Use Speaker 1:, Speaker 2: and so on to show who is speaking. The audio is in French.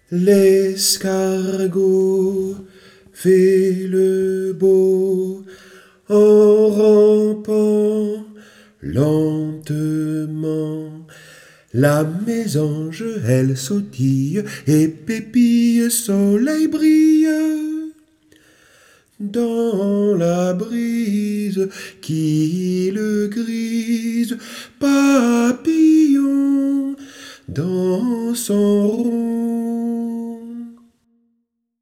Speaker 1: L'escargot fait le beau en rampant lentement. La mésange, elle sautille et pépille, soleil brille dans la brise qui le grise. Papillon dans son rond